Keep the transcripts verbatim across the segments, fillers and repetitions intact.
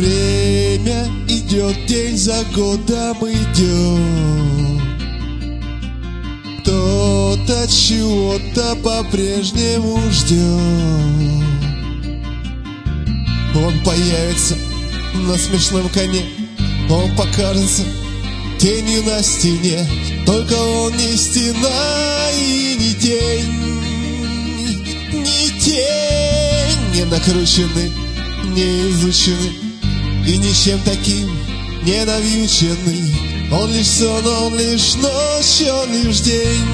Время идет, день за годом идет. Кто-то чего-то по-прежнему ждет. Он появится на смешном коне, он покажется тенью на стене. Только он не стена и не тень, не тень, не накрученный, не изученный и ничем таким не навьюченный. Он лишь сон, он лишь ночь, он лишь день.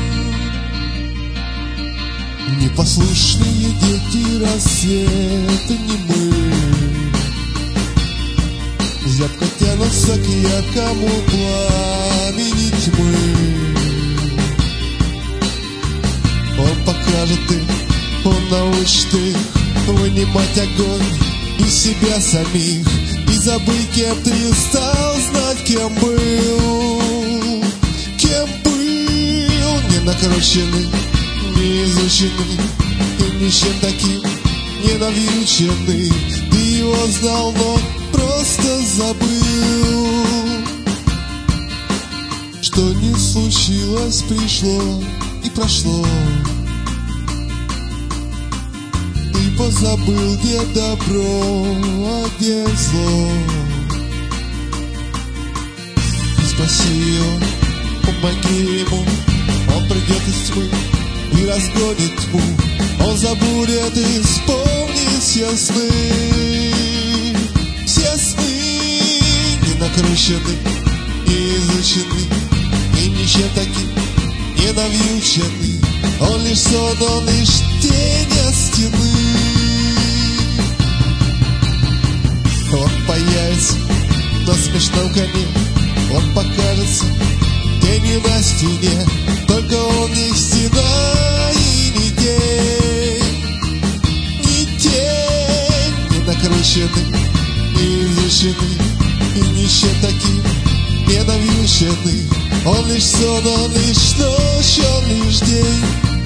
Непослушные дети рассвета не мы, зябко тянутся к яркому пламени тьмы. Он покажет им, он научит их вынимать огонь из себя самих и забыть, кем ты стал, знать, кем был, кем был, не накрученный, не изученный и ничем таким не навьюченный. Ты его знал, но просто забыл. Что не случилось, пришло и прошло. Ты позабыл, где добро, а где зло. Спаси его, помоги ему, он придет из тьмы и разгонит тьму. Он забудет и вспомнит все сны, все сны, не накрученный, не изученный и ничем таким не навьюченный. Он лишь сон, он лишь тень от стены. Он появится на смешном коне, он покажется тенью на стене. Только он не стена и не тень, не тень, не накрученный, не изученный и ничем таким не навьюченный. Он лишь сон, он лишь ночь, он лишь день.